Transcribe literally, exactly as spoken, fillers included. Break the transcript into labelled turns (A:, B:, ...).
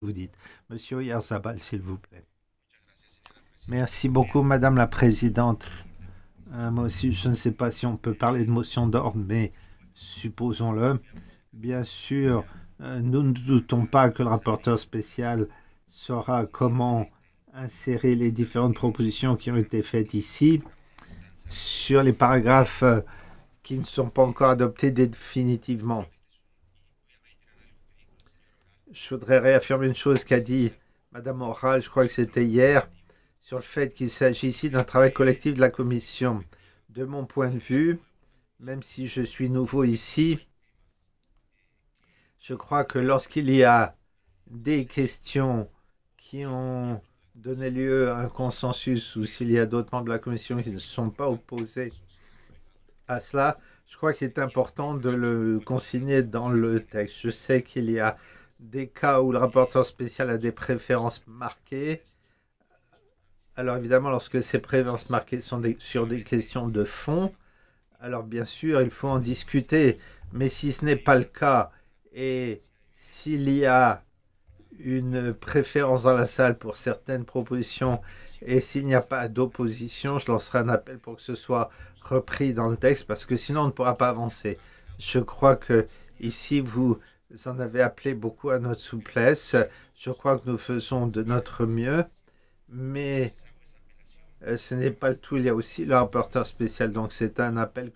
A: Vous dites. Monsieur Oyarzabal, s'il vous plaît. Merci beaucoup, Madame la Présidente. Euh, moi aussi, je ne sais pas si on peut parler de motion d'ordre, mais supposons-le. Bien sûr, euh, nous ne doutons pas que le rapporteur spécial saura comment insérer les différentes propositions qui ont été faites ici sur les paragraphes euh, qui ne sont pas encore adoptés définitivement. Je voudrais réaffirmer une chose qu'a dit Madame Oral, je crois que c'était hier, sur le fait qu'il s'agit ici d'un travail collectif de la Commission. De mon point de vue, même si je suis nouveau ici, je crois que lorsqu'il y a des questions qui ont donné lieu à un consensus ou s'il y a d'autres membres de la Commission qui ne sont pas opposés à cela, je crois qu'il est important de le consigner dans le texte. Je sais qu'il y a des cas où le rapporteur spécial a des préférences marquées. Alors évidemment, lorsque ces préférences marquées sont des, sur des questions de fond, alors bien sûr, il faut en discuter. Mais si ce n'est pas le cas et s'il y a une préférence dans la salle pour certaines propositions et s'il n'y a pas d'opposition, je lancerai un appel pour que ce soit repris dans le texte parce que sinon on ne pourra pas avancer. Je crois que ici vous en avez appelé beaucoup à notre souplesse. Je crois que nous faisons de notre mieux, mais euh, ce n'est pas le tout. Il y a aussi le rapporteur spécial, donc c'est un appel